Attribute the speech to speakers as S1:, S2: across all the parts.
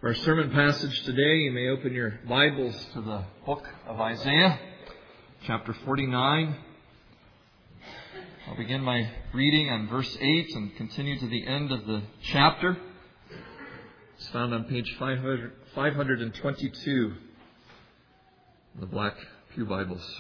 S1: For our sermon passage today, you may open your Bibles to the book of Isaiah, chapter 49. I'll begin my reading on verse 8 and continue to the end of the chapter. It's found on page 522 in the Black Pew Bibles.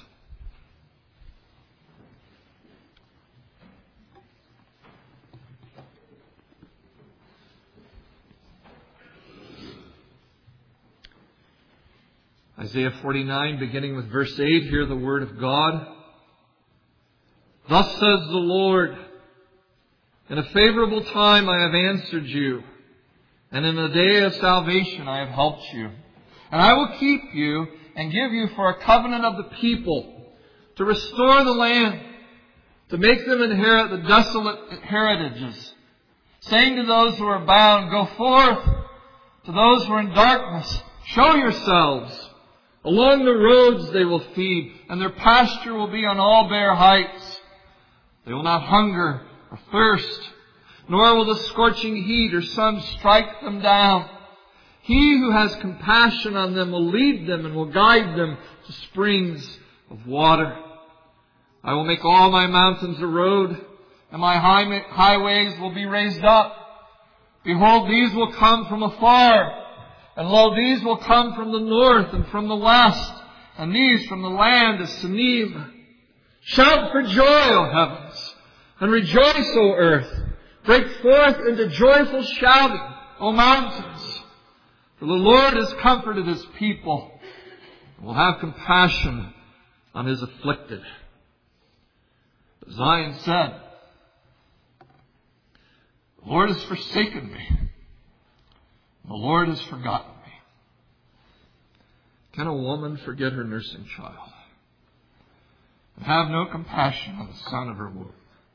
S1: Isaiah 49, beginning with verse 8, hear the word of God. Thus says the Lord, in a favorable time I have answered you, and in a day of salvation I have helped you. And I will keep you and give you for a covenant of the people, to restore the land, to make them inherit the desolate heritages, saying to those who are bound, go forth. To those who are in darkness, show yourselves. Along the roads they will feed, and their pasture will be on all bare heights. They will not hunger or thirst, nor will the scorching heat or sun strike them down. He who has compassion on them will lead them and will guide them to springs of water. I will make all my mountains a road, and my highways will be raised up. Behold, these will come from afar. And lo, these will come from the north and from the west, and these from the land of Sinim. Shout for joy, O heavens, and rejoice, O earth. Break forth into joyful shouting, O mountains. For the Lord has comforted His people, and will have compassion on His afflicted. Zion said, the Lord has forsaken me. The Lord has forgotten me. Can a woman forget her nursing child and have no compassion on the son of her womb?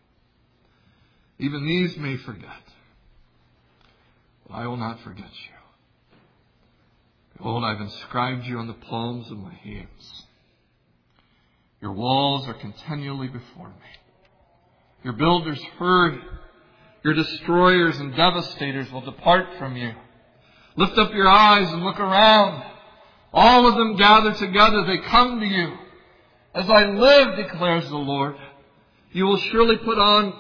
S1: Even these may forget, but I will not forget you. Behold, I've inscribed you on the palms of my hands. Your walls are continually before me. Your builders hurry. Your destroyers and devastators will depart from you. Lift up your eyes and look around. All of them gather together. They come to you. As I live, declares the Lord, you shall surely put on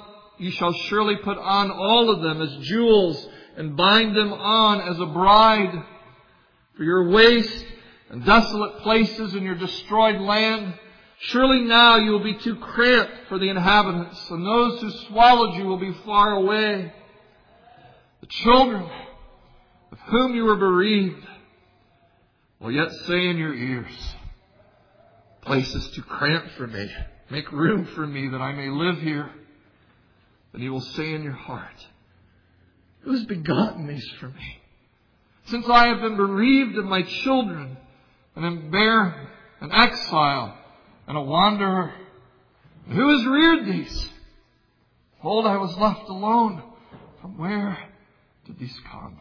S1: all of them as jewels and bind them on as a bride. For your waste and desolate places in your destroyed land, surely now you will be too cramped for the inhabitants, and those who swallowed you will be far away. The children of whom you were bereaved will yet say in your ears, place is too cramped for me. Make room for me that I may live here. Then you will say in your heart, who has begotten these for me? Since I have been bereaved of my children, and am barren, an exile, and a wanderer, and who has reared these? Behold, I was left alone. From where did these come?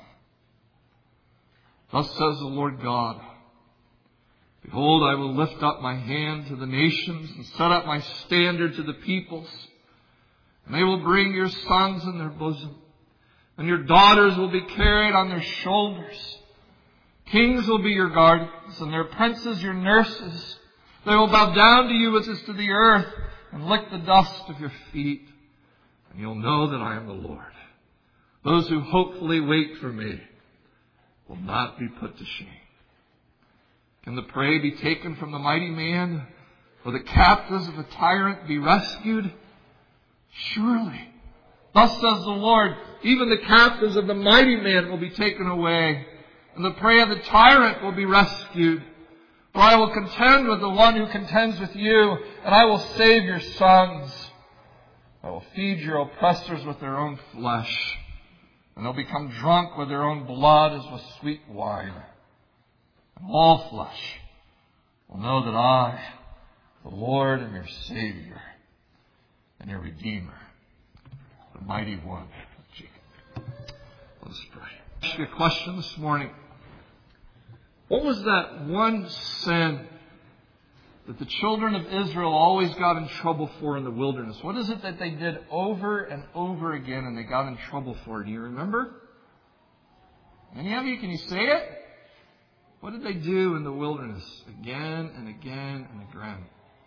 S1: Thus says the Lord God, behold, I will lift up my hand to the nations and set up my standard to the peoples. And they will bring your sons in their bosom, and your daughters will be carried on their shoulders. Kings will be your guardians, and their princes your nurses. They will bow down to you as is to the earth, and lick the dust of your feet. And you'll know that I am the Lord. Those who hopefully wait for me will not be put to shame. Can the prey be taken from the mighty man, or the captives of the tyrant be rescued? Surely, thus says the Lord, even the captives of the mighty man will be taken away, and the prey of the tyrant will be rescued. For I will contend with the one who contends with you, and I will save your sons. I will feed your oppressors with their own flesh, and they'll become drunk with their own blood as with sweet wine. And all flesh will know that I, the Lord, am your Savior and your Redeemer, the mighty one of Jacob. Let us pray. I ask you a question this morning. What was that one sin that the children of Israel always got in trouble for in the wilderness? What is it that they did over and over again and they got in trouble for? Do you remember? Any of you, can you say it? What did they do in the wilderness again and again and again?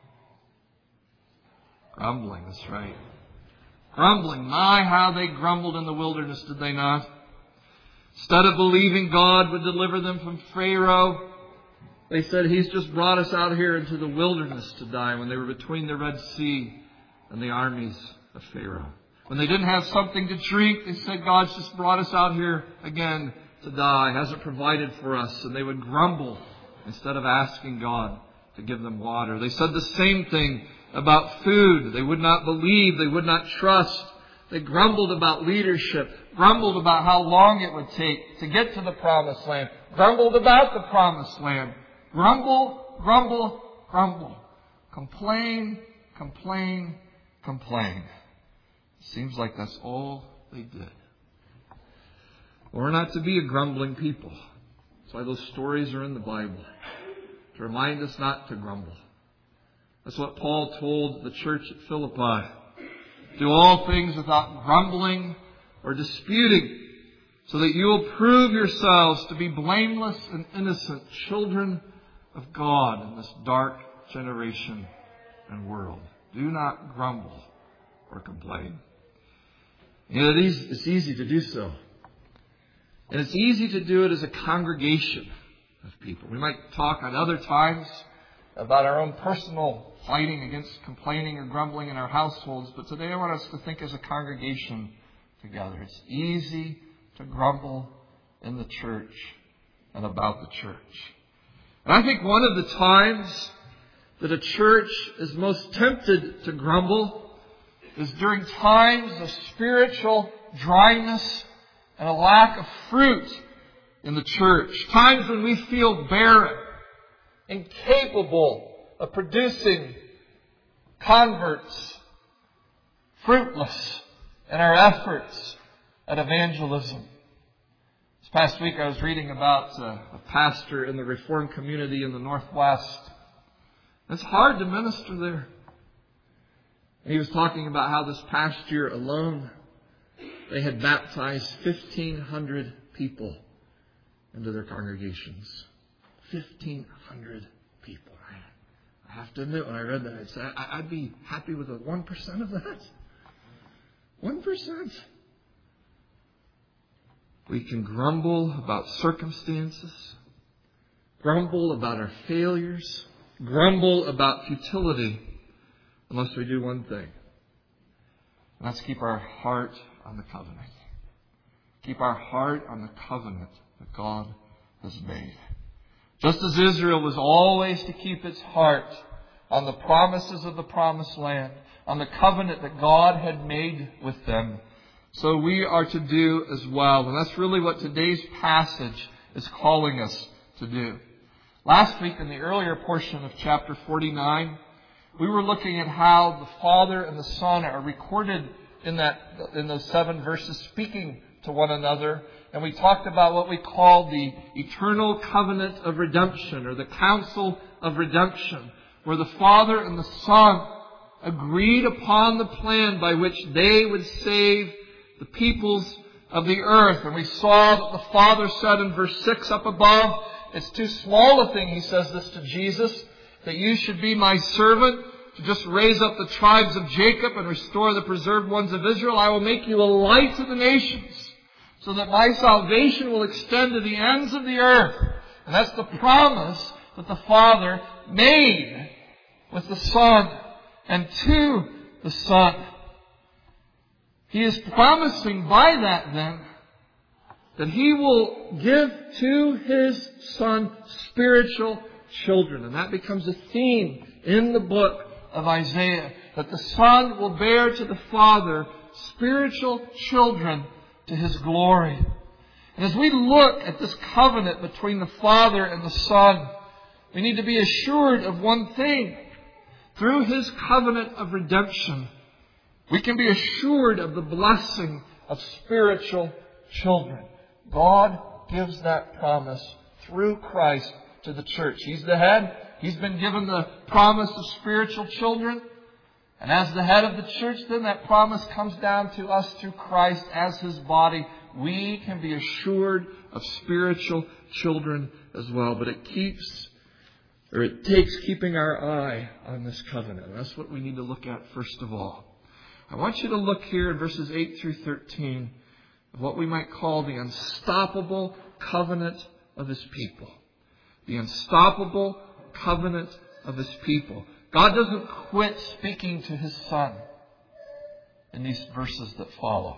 S1: Grumbling, that's right. Grumbling. My, how they grumbled in the wilderness, did they not? Instead of believing God would deliver them from Pharaoh, they said, He's just brought us out here into the wilderness to die, when they were between the Red Sea and the armies of Pharaoh. When they didn't have something to drink, they said, God's just brought us out here again to die, hasn't provided for us. And they would grumble instead of asking God to give them water. They said the same thing about food. They would not believe, they would not trust. They grumbled about leadership, grumbled about how long it would take to get to the Promised Land, grumbled about the Promised Land. Grumble, grumble, grumble. Complain, complain, complain. It seems like that's all they did. We're not to be a grumbling people. That's why those stories are in the Bible, to remind us not to grumble. That's what Paul told the church at Philippi. Do all things without grumbling or disputing, so that you will prove yourselves to be blameless and innocent children of God in this dark generation and world. Do not grumble or complain. It's easy to do so. And it's easy to do it as a congregation of people. We might talk at other times about our own personal fighting against complaining or grumbling in our households, but today I want us to think as a congregation together. It's easy to grumble in the church and about the church. And I think one of the times that a church is most tempted to grumble is during times of spiritual dryness and a lack of fruit in the church. Times when we feel barren, incapable of producing converts, fruitless in our efforts at evangelism. This past week I was reading about a pastor in the Reformed community in the Northwest. It's hard to minister there. He was talking about how this past year alone they had baptized 1,500 people into their congregations. 1,500 people. I have to admit, when I read that, I'd be happy with 1% of that. 1%. We can grumble about circumstances, grumble about our failures, grumble about futility, unless we do one thing. And let's keep our heart on the covenant. Keep our heart on the covenant that God has made. Just as Israel was always to keep its heart on the promises of the Promised Land, on the covenant that God had made with them, so we are to do as well. And that's really what today's passage is calling us to do. Last week, in the earlier portion of chapter 49, we were looking at how the Father and the Son are recorded in those 7 verses, speaking to one another. And we talked about what we call the eternal covenant of redemption, or the council of redemption, where the Father and the Son agreed upon the plan by which they would save the peoples of the earth. And we saw that the Father said in verse 6 up above, it's too small a thing, He says this to Jesus, that you should be my servant, to just raise up the tribes of Jacob and restore the preserved ones of Israel. I will make you a light to the nations, so that my salvation will extend to the ends of the earth. And that's the promise that the Father made with the Son and to the Son. He is promising by that then that He will give to His Son spiritual children. And that becomes a theme in the book of Isaiah, that the Son will bear to the Father spiritual children to His glory. And as we look at this covenant between the Father and the Son, we need to be assured of one thing. Through His covenant of redemption, we can be assured of the blessing of spiritual children. God gives that promise through Christ to the church. He's the head. He's been given the promise of spiritual children. And as the head of the church, then that promise comes down to us through Christ as His body, we can be assured of spiritual children as well. But it takes keeping our eye on this covenant. And that's what we need to look at first of all. I want you to look here in verses 8 through 13 of what we might call the unstoppable covenant of His people. The unstoppable covenant of His people. God doesn't quit speaking to His Son in these verses that follow.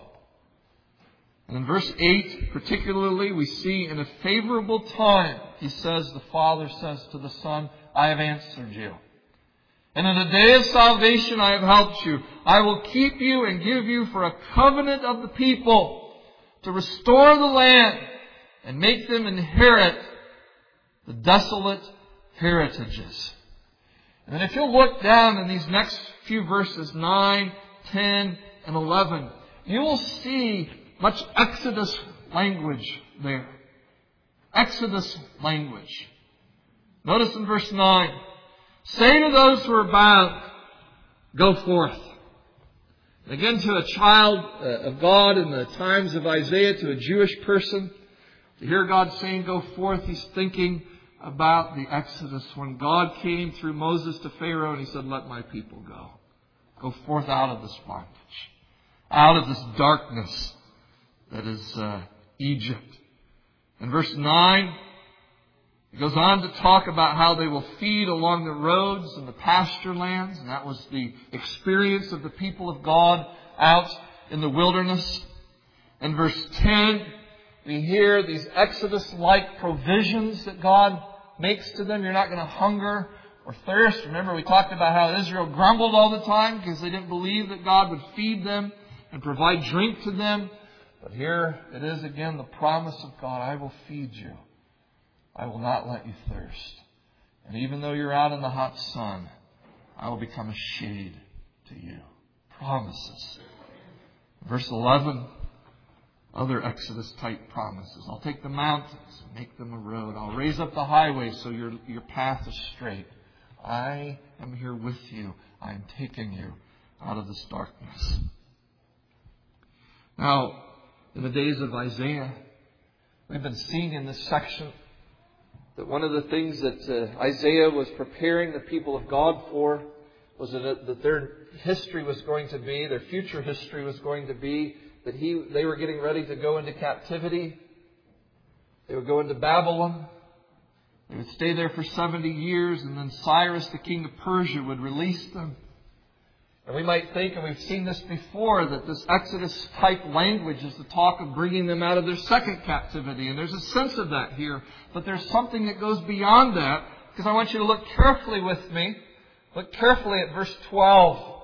S1: And in verse 8 particularly, we see in a favorable time, the Father says to the Son, I have answered you. And in the day of salvation I have helped you. I will keep you and give you for a covenant of the people to restore the land and make them inherit the desolate heritages. And then if you'll look down in these next few verses, 9, 10, and 11, you will see much Exodus language there. Exodus language. Notice in verse 9, say to those who are bound, go forth. And again, to a child of God in the times of Isaiah, to a Jewish person, to hear God saying, go forth, he's thinking about the Exodus when God came through Moses to Pharaoh and he said, let my people go. Go forth out of this bondage, out of this darkness that is Egypt. In verse 9, it goes on to talk about how they will feed along the roads and the pasture lands. And that was the experience of the people of God out in the wilderness. In verse 10, we hear these Exodus-like provisions that God makes to them. You're not going to hunger or thirst. Remember, we talked about how Israel grumbled all the time because they didn't believe that God would feed them and provide drink to them. But here it is again, the promise of God, I will feed you. I will not let you thirst. And even though you're out in the hot sun, I will become a shade to you. Promises. Verse 11, other Exodus-type promises. I'll take the mountains and make them a road. I'll raise up the highway so your path is straight. I am here with you. I am taking you out of this darkness. Now, in the days of Isaiah, we've been seeing in this section that one of the things that Isaiah was preparing the people of God for was that their history was going to be, their future history was going to be, that they were getting ready to go into captivity. They would go into Babylon. They would stay there for 70 years, and then Cyrus, the king of Persia, would release them. And we might think, and we've seen this before, that this Exodus-type language is the talk of bringing them out of their second captivity. And there's a sense of that here. But there's something that goes beyond that, because I want you to look carefully with me. Look carefully at verse 12.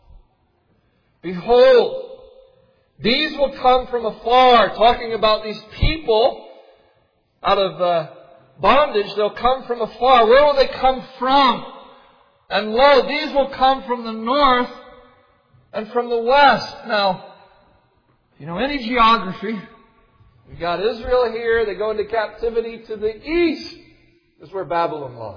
S1: Behold, these will come from afar, talking about these people out of bondage. They'll come from afar. Where will they come from? And lo, these will come from the north and from the west. Now, you know any geography, you've got Israel here. They go into captivity to the east. Is where Babylon lies.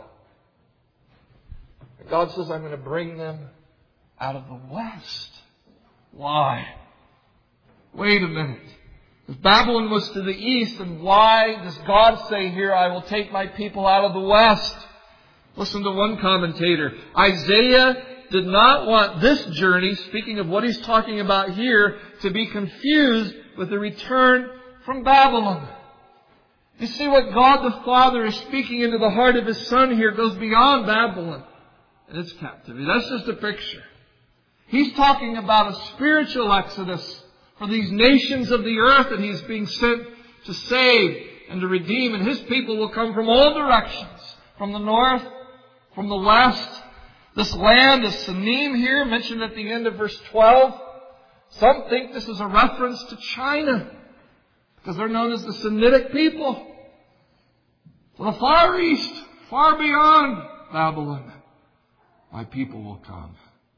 S1: And God says, I'm going to bring them out of the west. Why? Wait a minute. If Babylon was to the east, then why does God say here, I will take my people out of the west? Listen to one commentator. Isaiah did not want this journey, speaking of what he's talking about here, to be confused with the return from Babylon. You see what God the Father is speaking into the heart of His Son here goes beyond Babylon and its captivity. That's just a picture. He's talking about a spiritual exodus for these nations of the earth that He's being sent to save and to redeem. And His people will come from all directions. From the north, from the west. This land is Sinim here, mentioned at the end of verse 12. Some think this is a reference to China, because they're known as the Semitic people. To the far east, far beyond Babylon, my people will come.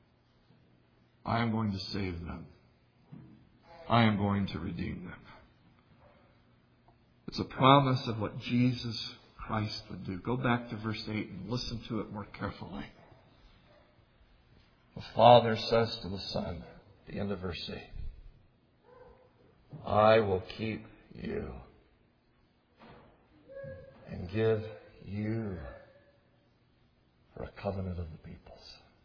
S1: I am going to save them. I am going to redeem them. It's a promise of what Jesus Christ would do. Go back to verse 8 and listen to it more carefully. The Father says to the Son, at the end of verse 8, I will keep you and give you for a covenant of the peoples.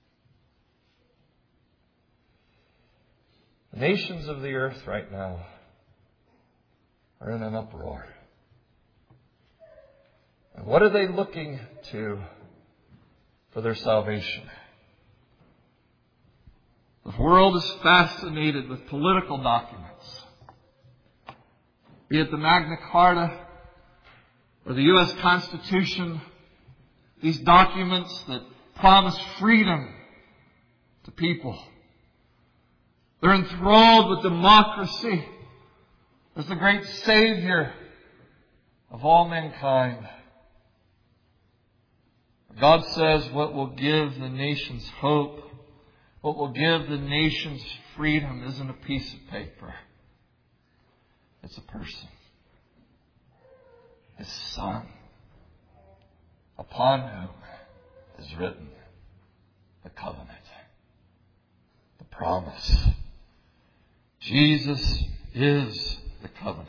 S1: The nations of the earth right now are in an uproar. And what are they looking to for their salvation? The world is fascinated with political documents, be it the Magna Carta or the U.S. Constitution, these documents that promise freedom to people. They're enthralled with democracy as the great savior of all mankind. God says what will give the nations hope, what will give the nations freedom isn't a piece of paper. It's a person. His Son, upon whom is written the covenant, the promise. Jesus is the covenant.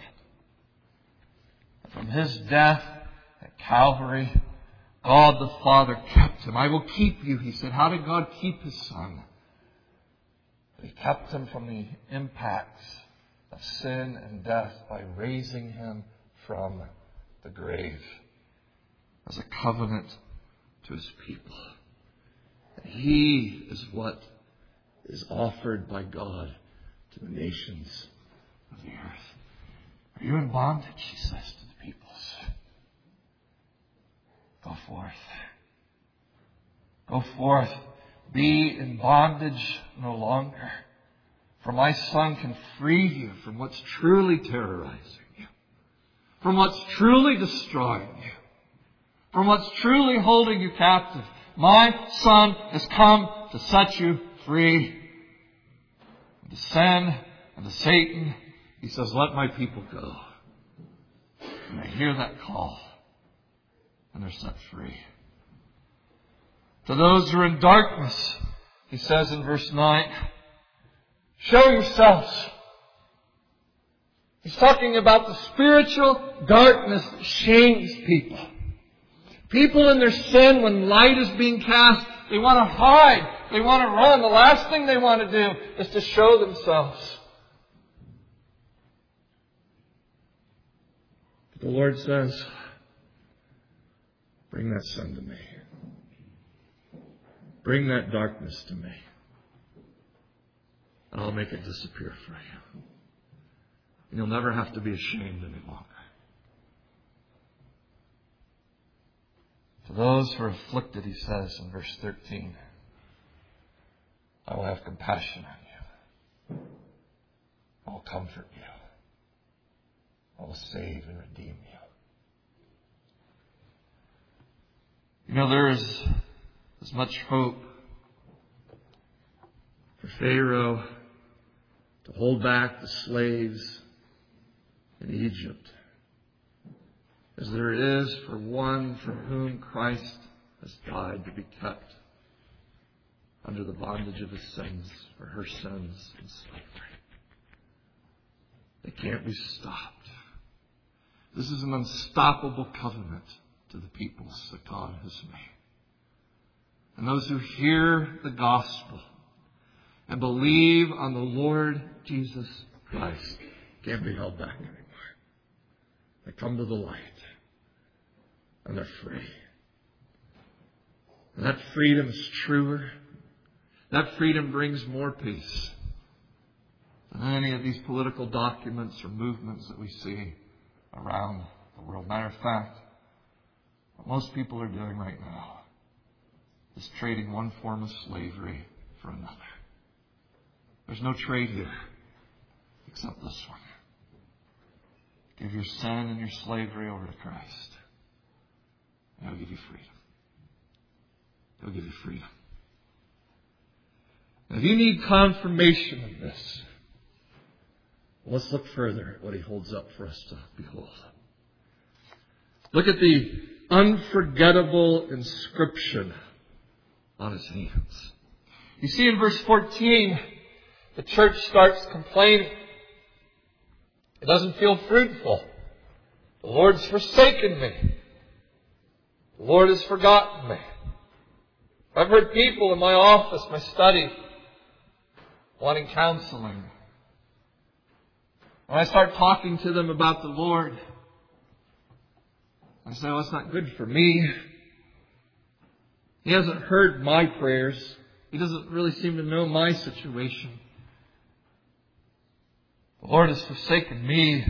S1: From His death at Calvary, God the Father kept Him. I will keep you, He said. How did God keep His Son? He kept Him from the impacts of sin and death by raising Him from the grave as a covenant to His people. And He is what is offered by God to the nations of the earth. Are you in bondage, He says to the peoples? Go forth. Go forth. Be in bondage no longer. For my Son can free you from what's truly terrorizing you, from what's truly destroying you, from what's truly holding you captive. My Son has come to set you free. And to sin and to Satan, He says, let my people go. And they hear that call, and they're set free. To those who are in darkness, He says in verse 9, show yourselves. He's talking about the spiritual darkness that shames people. People in their sin, when light is being cast, they want to hide. They want to run. The last thing they want to do is to show themselves. But the Lord says, bring that sun to me. Bring that darkness to me. And I'll make it disappear for you. And you'll never have to be ashamed any longer. To those who are afflicted, He says in verse 13, I will have compassion on you. I will comfort you. I will save and redeem you. You know, there is as much hope for Pharaoh to hold back the slaves in Egypt as there is for one for whom Christ has died to be kept under the bondage of his sins or her sins in slavery. They can't be stopped. This is an unstoppable covenant to the peoples that God has made. And those who hear the gospel and believe on the Lord Jesus Christ can't be held back anymore. They come to the light and they're free. And that freedom is truer. That freedom brings more peace than any of these political documents or movements that we see around the world. Matter of fact, what most people are doing right now is trading one form of slavery for another. There's no trade here except this one. Give your sin and your slavery over to Christ. And He'll give you freedom. He'll give you freedom. Now, if you need confirmation of this, let's look further at what He holds up for us to behold. Look at the unforgettable inscription on His hands. You see in verse 14, the church starts complaining. It doesn't feel fruitful. The Lord's forsaken me. The Lord has forgotten me. I've heard people in my office, my study, wanting counseling. When I start talking to them about the Lord, I say, well, it's not good for me. He hasn't heard my prayers. He doesn't really seem to know my situation. The Lord has forsaken me.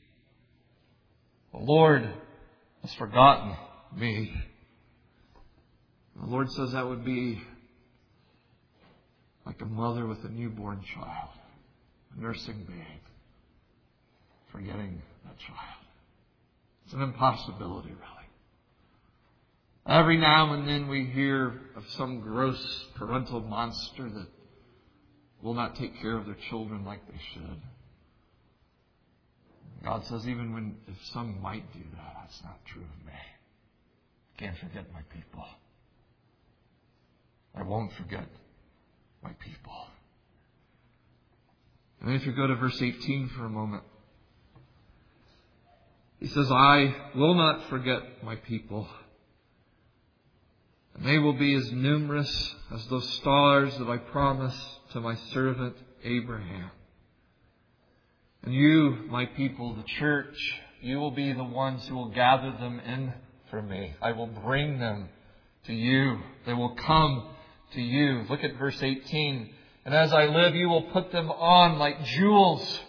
S1: The Lord has forgotten me. The Lord says that would be like a mother with a newborn child, a nursing babe, forgetting that child. It's an impossibility, really. Every now and then we hear of some gross parental monster that will not take care of their children like they should. God says, even if some might do that, that's not true of me. I can't forget my people. I won't forget my people. And if you go to verse 18 for a moment, he says, I will not forget my people. And they will be as numerous as those stars that I promised to my servant Abraham. And you, my people, the church, you will be the ones who will gather them in for me. I will bring them to you. They will come to you. Look at verse 18. And as I live, you will put them on like jewels,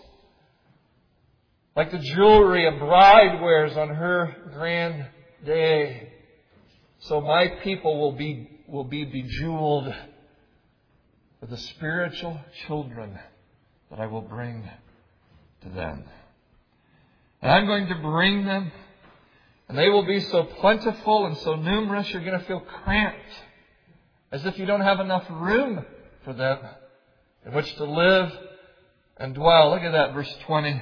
S1: like the jewelry a bride wears on her grand day. So my people will be bejeweled with the spiritual children that I will bring to them. And I'm going to bring them, and they will be so plentiful and so numerous, you're going to feel cramped, as if you don't have enough room for them in which to live and dwell. Look at that, verse 20.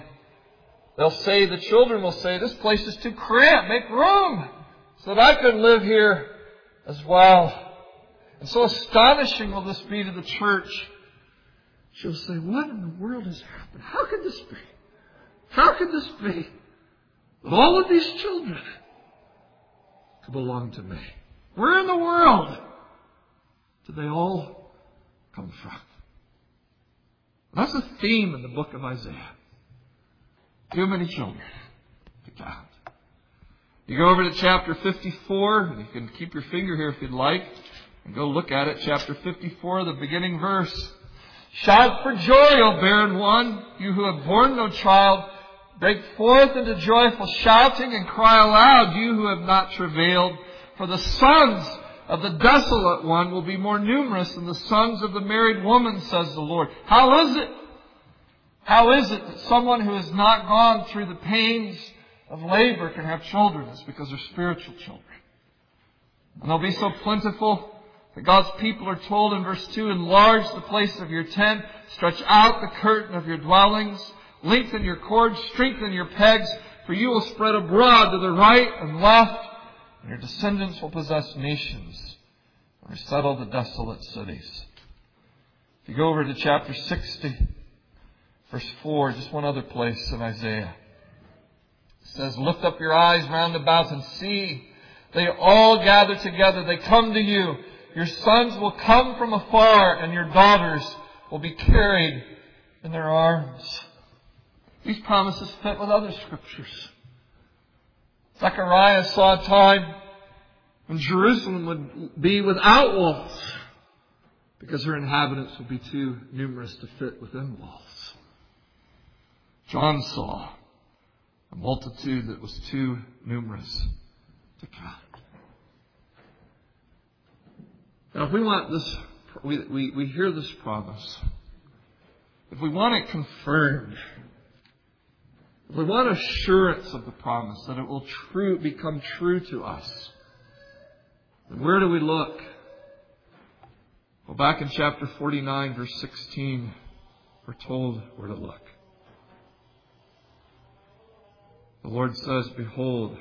S1: The children will say, this place is too cramped, make room, so that I could live here as well. And so astonishing will this be to the church. She'll say, what in the world has happened? How could this be? How could this be? All of these children could belong to me. Where in the world did they all come from? That's a theme in the book of Isaiah. Too many children to count. You go over to chapter 54, and you can keep your finger here if you'd like, and go look at it. Chapter 54, the beginning verse. Shout for joy, O barren one, you who have borne no child. Break forth into joyful shouting and cry aloud, you who have not travailed. For the sons of the desolate one will be more numerous than the sons of the married woman, says the Lord. How is it? How is it that someone who has not gone through the pains of labor can have children? It's because they're spiritual children. And they'll be so plentiful that God's people are told in verse 2, enlarge the place of your tent, stretch out the curtain of your dwellings, lengthen your cords, strengthen your pegs, for you will spread abroad to the right and left, and your descendants will possess nations and resettle the desolate cities. If you go over to chapter 60, verse 4, just one other place in Isaiah. It says, lift up your eyes round about and see. They all gather together. They come to you. Your sons will come from afar, and your daughters will be carried in their arms. These promises fit with other scriptures. Zechariah saw a time when Jerusalem would be without walls because her inhabitants would be too numerous to fit within walls. John saw a multitude that was too numerous to count. Now, if we want this, we hear this promise. If we want it confirmed, if we want assurance of the promise that it will become true to us, then where do we look? Well, back in chapter 49, verse 16, we're told where to look. The Lord says, behold,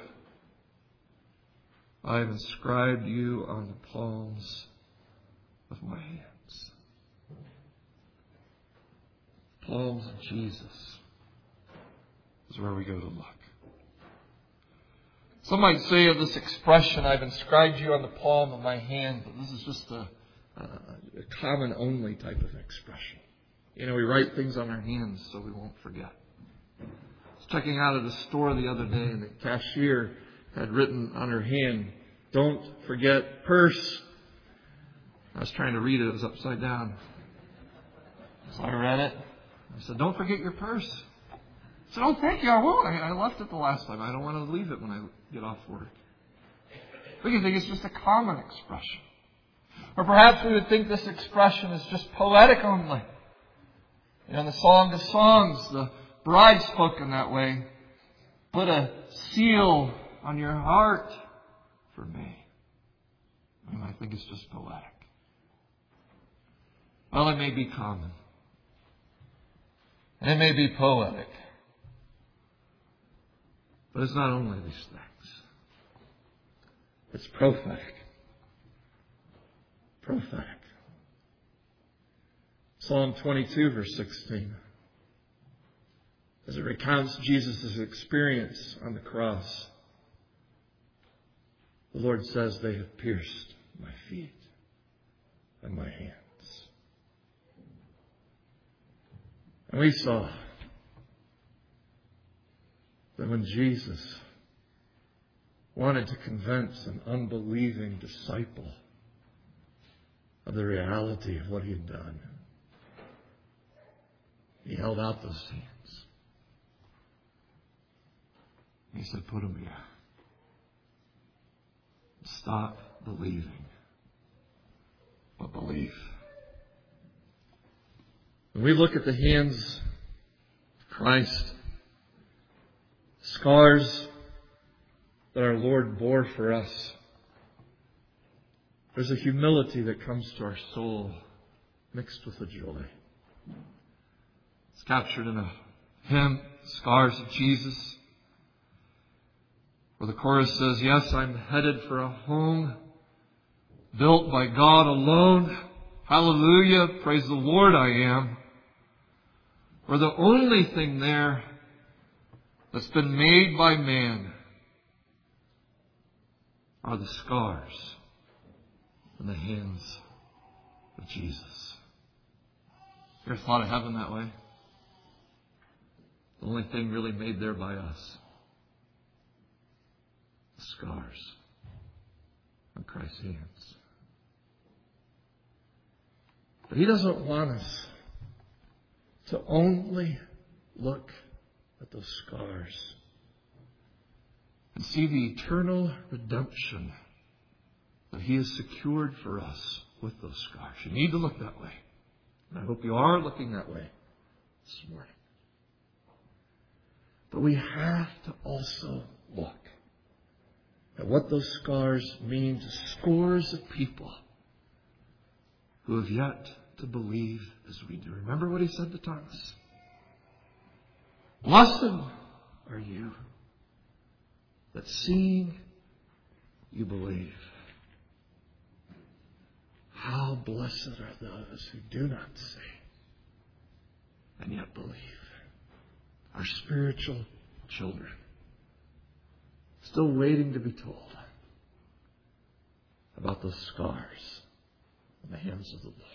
S1: I have inscribed you on the palms of my hands. Palms of Jesus. is where we go to look. Some might say of this expression, I've inscribed you on the palm of my hand, but this is just a common only type of expression. We write things on our hands so we won't forget. I was checking out at a store the other day, and the cashier had written on her hand, "Don't forget purse." I was trying to read it. It was upside down. So I read it. I said, "Don't forget your purse." I said, "Oh, thank you, I won't. I left it the last time. I don't want to leave it when I get off work." We can think it's just a common expression. Or perhaps we would think this expression is just poetic only. In the Song of Songs, the bride spoke in that way. "Put a seal on your heart for me." I think it's just poetic. Well, it may be common. And it may be poetic. But it's not only these things. It's prophetic. Prophetic. Psalm 22, verse 16. As it recounts Jesus' experience on the cross, the Lord says, "They have pierced my feet and my hands." And we saw that when Jesus wanted to convince an unbelieving disciple of the reality of what he had done, he held out those hands. He said, "Put them here. Stop believing, but believe." When we look at the hands of Christ, scars that our Lord bore for us, there's a humility that comes to our soul mixed with a joy. It's captured in a hymn, "Scars of Jesus," where the chorus says, "Yes, I'm headed for a home built by God alone. Hallelujah, praise the Lord I am. For the only thing there that's been made by man are the scars in the hands of Jesus." You ever thought of heaven that way? The only thing really made there by us, the scars on Christ's hands. But He doesn't want us to only look at those scars and see the eternal redemption that He has secured for us with those scars. You need to look that way. And I hope you are looking that way this morning. But we have to also look at what those scars mean to scores of people who have yet to believe as we do. Remember what He said to Thomas? "Blessed are you that seeing you believe. How blessed are those who do not see and yet believe." Our spiritual children, still waiting to be told about those scars in the hands of the Lord.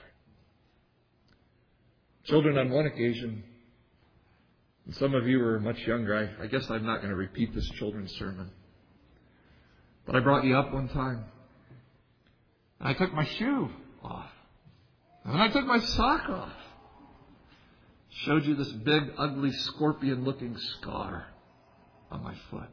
S1: Children, on one occasion, and some of you were much younger, I guess I'm not going to repeat this children's sermon, but I brought you up one time, and I took my shoe off, and then I took my sock off. Showed you this big, ugly, scorpion-looking scar on my foot.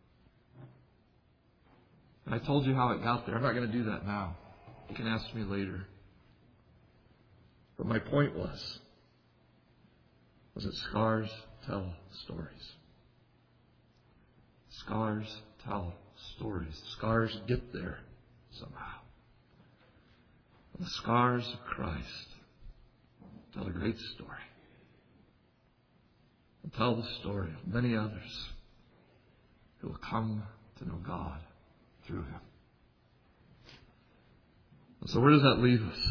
S1: And I told you how it got there. I'm not going to do that now. You can ask me later. But my point was that scars tell stories. Scars tell stories. Scars get there somehow. And the scars of Christ tell a great story. And tell the story of many others who will come to know God through Him. And so where does that leave us?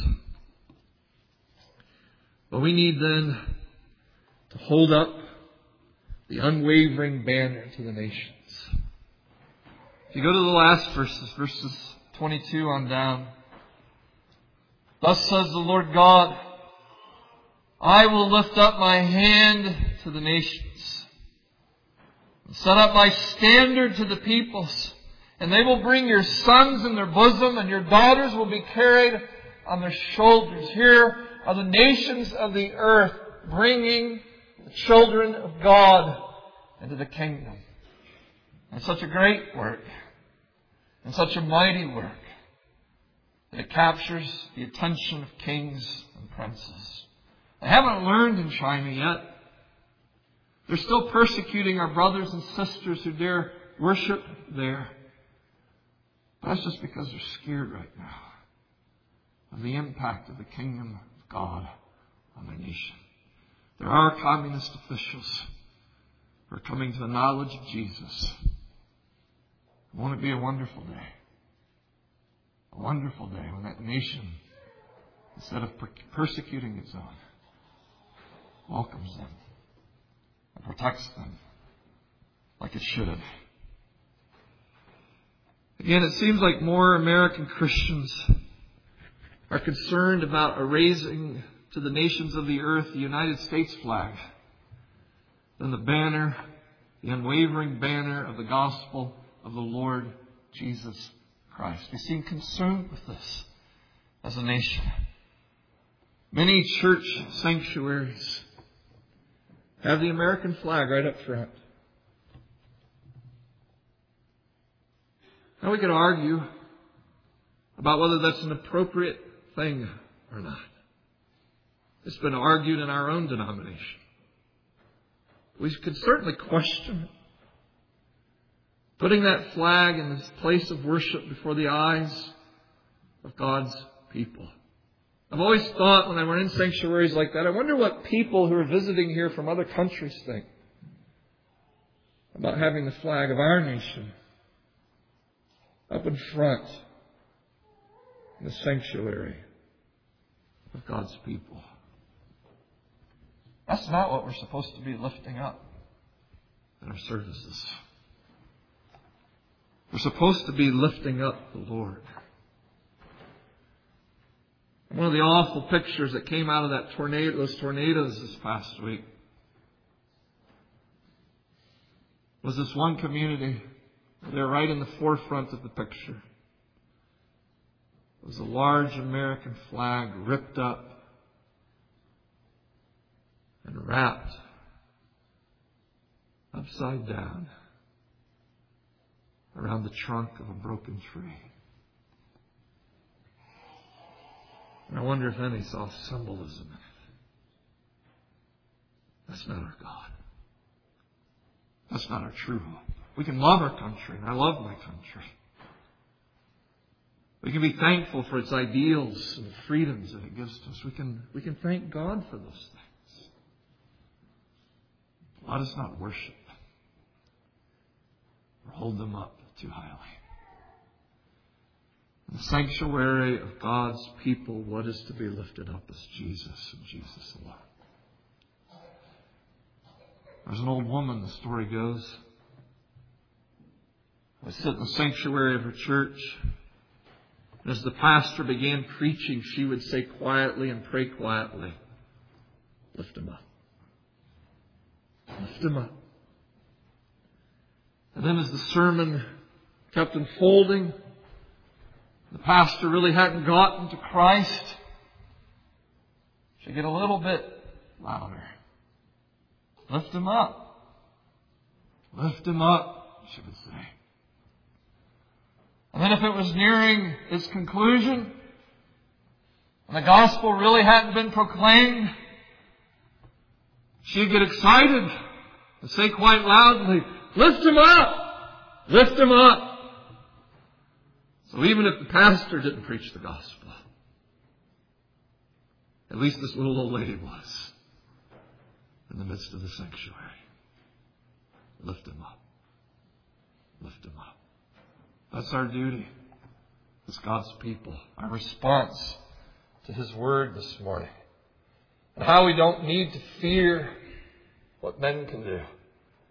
S1: Well, we need then to hold up the unwavering banner to the nations. If you go to the last verses 22 on down. Thus says the Lord God, I will lift up my hand to the nations, and set up my standard to the peoples, and they will bring your sons in their bosom, and your daughters will be carried on their shoulders. Here are the nations of the earth bringing the children of God into the kingdom. And such a great work, and such a mighty work, that it captures the attention of kings and princes. They haven't learned in China yet. They're still persecuting our brothers and sisters who dare worship there. But that's just because they're scared right now of the impact of the kingdom of God on their nation. There are communist officials who are coming to the knowledge of Jesus. Won't it be a wonderful day? A wonderful day when that nation, instead of persecuting its own, welcomes them and protects them like it should have. Again, it seems like more American Christians are concerned about erasing to the nations of the earth the United States flag than the banner, the unwavering banner of the gospel of the Lord Jesus Christ. We seem consumed with this as a nation. Many church sanctuaries have the American flag right up front. Now we could argue about whether that's an appropriate thing or not. It's been argued in our own denomination. We could certainly question it. Putting that flag in its place of worship before the eyes of God's people. I've always thought when I were in sanctuaries like that, I wonder what people who are visiting here from other countries think about having the flag of our nation up in front in the sanctuary of God's people. That's not what we're supposed to be lifting up in our services. We're supposed to be lifting up the Lord. One of the awful pictures that came out of those tornadoes this past week was this one community. They're right in the forefront of the picture. It was a large American flag ripped up and wrapped upside down around the trunk of a broken tree. And I wonder if any saw symbolism in it. That's not our God. That's not our true hope. We can love our country, and I love my country. We can be thankful for its ideals and the freedoms that it gives to us. We can thank God for those things. Let us not worship or hold them up too highly. In the sanctuary of God's people, what is to be lifted up is Jesus and Jesus alone. There's an old woman, the story goes, who would sit in the sanctuary of her church. And as the pastor began preaching, she would say quietly and pray quietly, lift him up. Lift him up. And then as the sermon kept unfolding, the pastor really hadn't gotten to Christ, she'd get a little bit louder. Lift him up. Lift him up, she would say. And then if it was nearing its conclusion, and the gospel really hadn't been proclaimed, she'd get excited and say quite loudly, lift him up! Lift him up! So even if the pastor didn't preach the gospel, at least this little old lady was in the midst of the sanctuary. Lift him up. Lift him up. That's our duty as God's people. Our response to His Word this morning. And how we don't need to fear what men can do.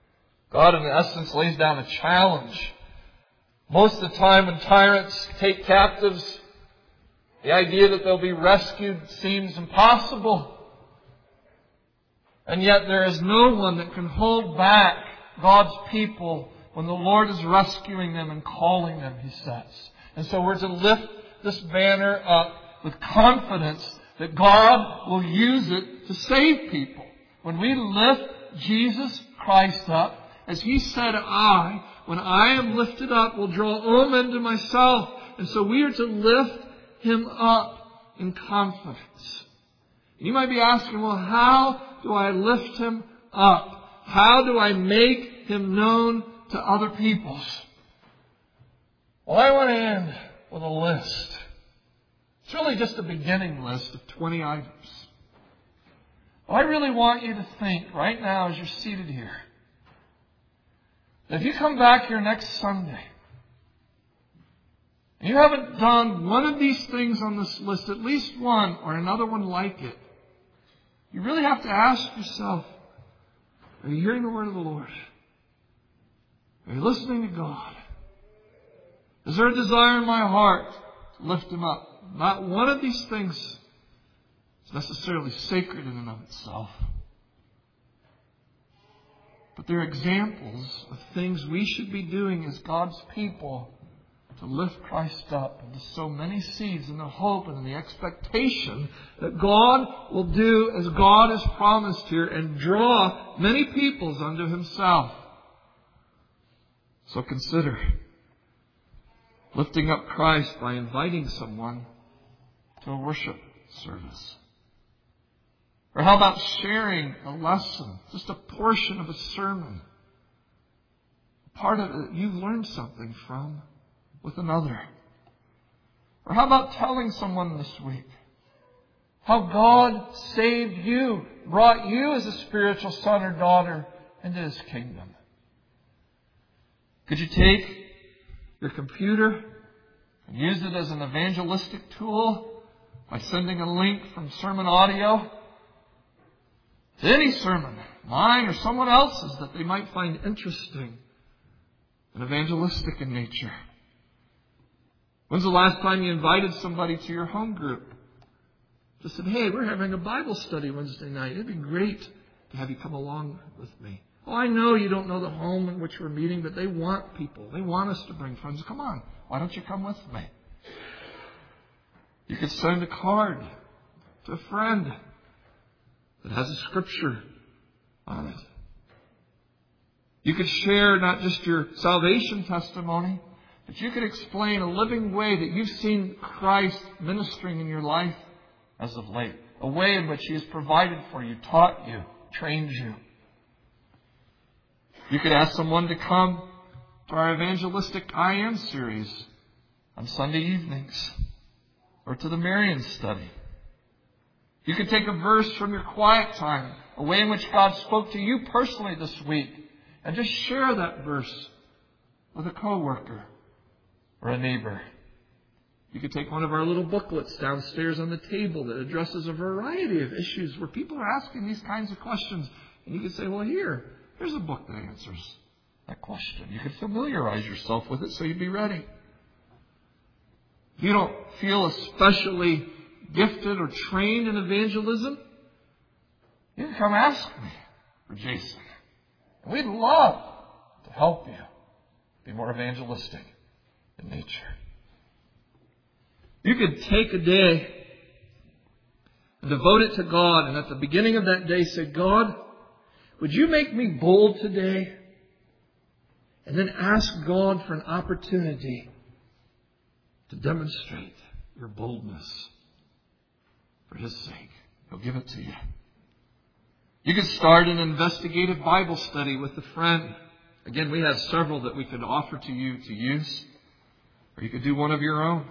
S1: God, in essence, lays down a challenge. Most of the time when tyrants take captives, the idea that they'll be rescued seems impossible. And yet there is no one that can hold back God's people when the Lord is rescuing them and calling them, He says. And so we're to lift this banner up with confidence that God will use it to save people. When we lift Jesus Christ up, as He said, when I am lifted up, will draw all men to myself. And so we are to lift Him up in confidence. You might be asking, well, how do I lift Him up? How do I make Him known to other peoples? Well, I want to end with a list. It's really just a beginning list of 20 items. Well, I really want you to think right now as you're seated here, that if you come back here next Sunday, and you haven't done one of these things on this list, at least one or another one like it, you really have to ask yourself, are you hearing the word of the Lord? Are you listening to God? Is there a desire in my heart to lift Him up? Not one of these things is necessarily sacred in and of itself. But they're examples of things we should be doing as God's people to lift Christ up and to sow many seeds in the hope and in the expectation that God will do as God has promised here and draw many peoples unto Himself. So consider lifting up Christ by inviting someone to a worship service. Or how about sharing a lesson, just a portion of a sermon, a part of it that you've learned something from, with another? Or how about telling someone this week how God saved you, brought you as a spiritual son or daughter into His kingdom? Could you take your computer and use it as an evangelistic tool by sending a link from sermon audio to any sermon, mine or someone else's, that they might find interesting and evangelistic in nature? When's the last time you invited somebody to your home group? Just said, hey, we're having a Bible study Wednesday night. It'd be great to have you come along with me. Oh, I know you don't know the home in which we're meeting, but they want people. They want us to bring friends. Come on. Why don't you come with me? You could send a card to a friend that has a scripture on it. You could share not just your salvation testimony, but you could explain a living way that you've seen Christ ministering in your life as of late. A way in which He has provided for you, taught you, trained you. You could ask someone to come to our evangelistic I Am series on Sunday evenings, or to the Marian study. You could take a verse from your quiet time, a way in which God spoke to you personally this week, and just share that verse with a coworker or a neighbor. You could take one of our little booklets downstairs on the table that addresses a variety of issues where people are asking these kinds of questions, and you could say, well, here's a book that answers that question. You could familiarize yourself with it so you'd be ready. If you don't feel especially gifted or trained in evangelism, you can come ask me or Jason. And we'd love to help you be more evangelistic in nature. You could take a day and devote it to God, and at the beginning of that day say, God, would you make me bold today? And then ask God for an opportunity to demonstrate your boldness for His sake. He'll give it to you. You could start an investigative Bible study with a friend. Again, we have several that we could offer to you to use. Or you could do one of your own.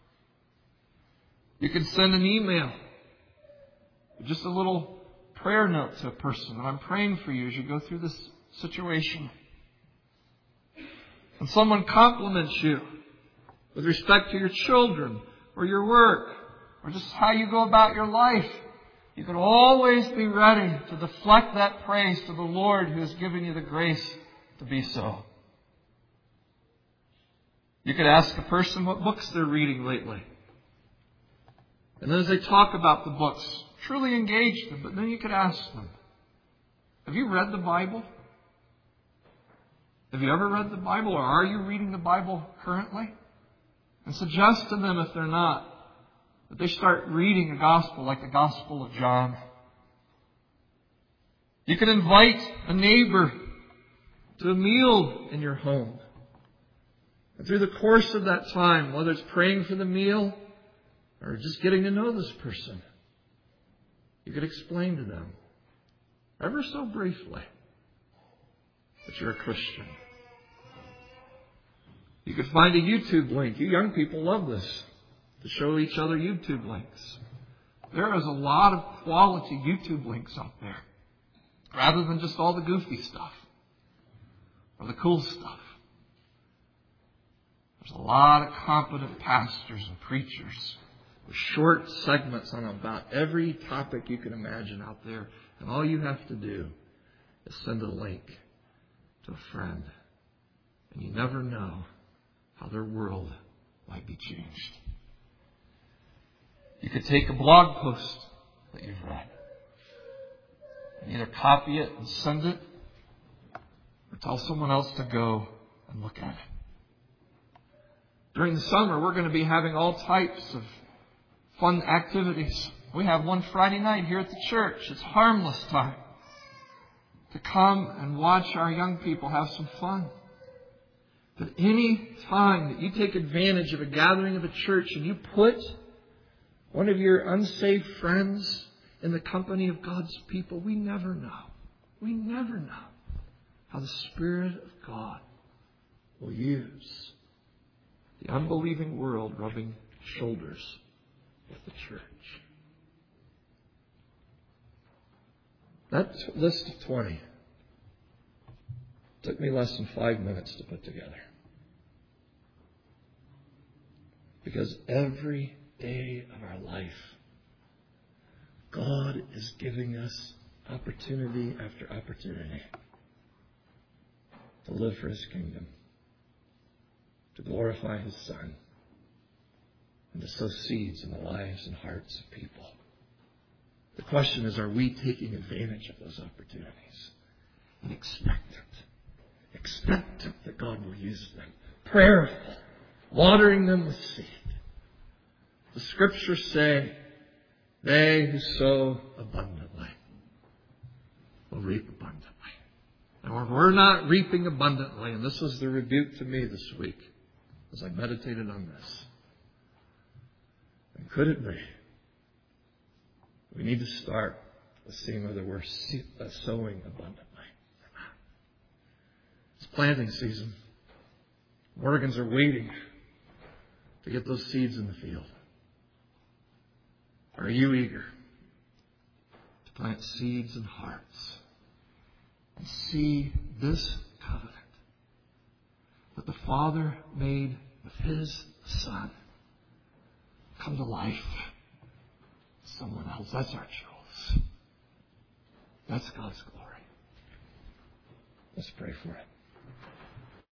S1: You could send an email. Just a little prayer note to a person. And I'm praying for you as you go through this situation. And someone compliments you with respect to your children or your work or just how you go about your life. You can always be ready to deflect that praise to the Lord who has given you the grace to be so. You could ask a person what books they're reading lately. And then as they talk about the books, truly engage them. But then you could ask them, have you read the Bible? Have you ever read the Bible, or are you reading the Bible currently? And suggest to them, if they're not, that they start reading a gospel like the Gospel of John. You could invite a neighbor to a meal in your home. And through the course of that time, whether it's praying for the meal or just getting to know this person, you could explain to them, ever so briefly, that you're a Christian. You could find a YouTube link. You young people love this, to show each other YouTube links. There is a lot of quality YouTube links out there, rather than just all the goofy stuff or the cool stuff. There's a lot of competent pastors and preachers with short segments on about every topic you can imagine out there. And all you have to do is send a link to a friend. And you never know how their world might be changed. You could take a blog post that you've read and either copy it and send it, or tell someone else to go and look at it. During the summer, we're going to be having all types of fun activities. We have one Friday night here at the church. It's harmless time to come and watch our young people have some fun. But any time that you take advantage of a gathering of a church and you put one of your unsaved friends in the company of God's people, we never know. We never know how the Spirit of God will use the unbelieving world rubbing shoulders with the church. That list of 20 took me less than 5 minutes to put together. Because every day of our life, God is giving us opportunity after opportunity to live for His kingdom, to glorify His Son, and to sow seeds in the lives and hearts of people. The question is, are we taking advantage of those opportunities? And expectant that God will use them. Prayerful, watering them with seed. The Scriptures say, they who sow abundantly will reap abundantly. And when we're not reaping abundantly, and this was the rebuke to me this week as I meditated on this, and could it be we need to start with seeing whether we're sowing abundantly. It's planting season. Morgans are waiting to get those seeds in the field. Are you eager to plant seeds in hearts and see this covenant that the Father made with His Son come to life? Someone else. That's our choice. That's God's glory. Let's pray for it.